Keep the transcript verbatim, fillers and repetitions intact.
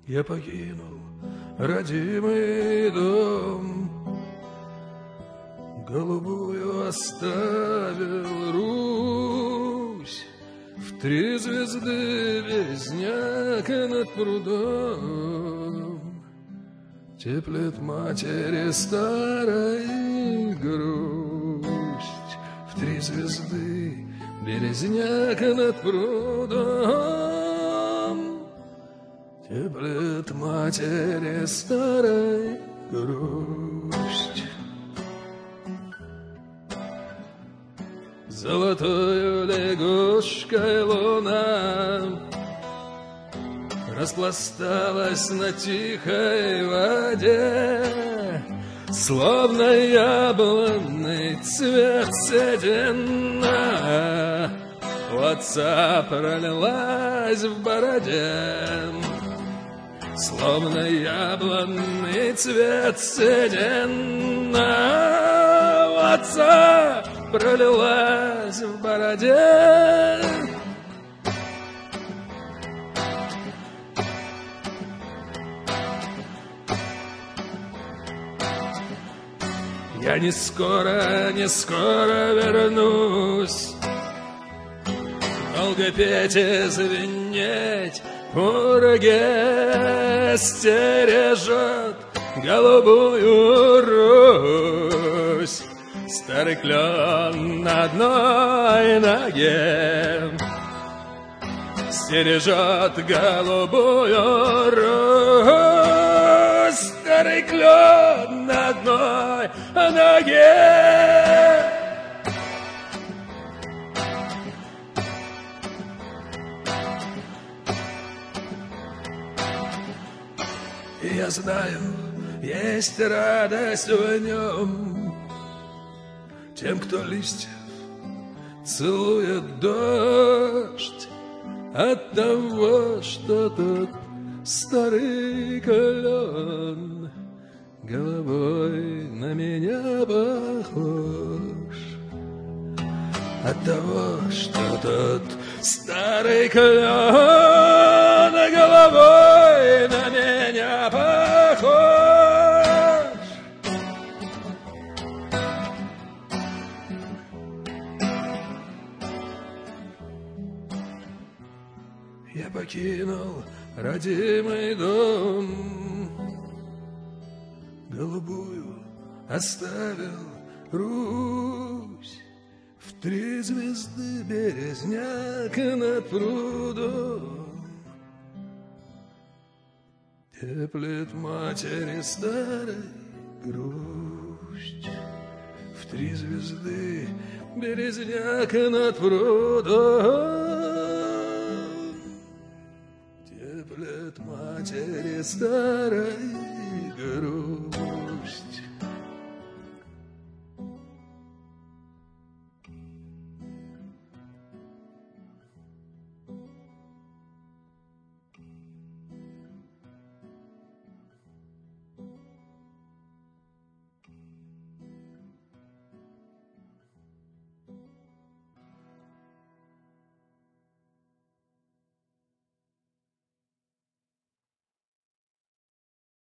Я покинул родимый дом, голубую оставил Русь. В три звезды березняк над прудом теплит матери старой грусть. В три звезды березняк над прудом теплит матери старой грусть. Золотою лягушкой луна распласталась на тихой воде, словно яблонный цвет седина у отца пролилась в бороде. Словно яблонный цвет седина у отца пролилась в бороде. Я не скоро, не скоро вернусь, долго петь и звенеть пурге стережет голубую Русь. Старый клен на одной ноге стережет голубую Русь. Старый клен на одной ноге. И я знаю, есть радость в нем тем, кто листьев целует дождь, от того, что тот старый клен головой на меня похож. От того, что тот старый клен головой на меня похож. Я покинул родимый дом, голубую оставил Русь. В три звезды березняк над прудом теплит матери старой грусть. В три звезды березняк над прудом теплит матери старой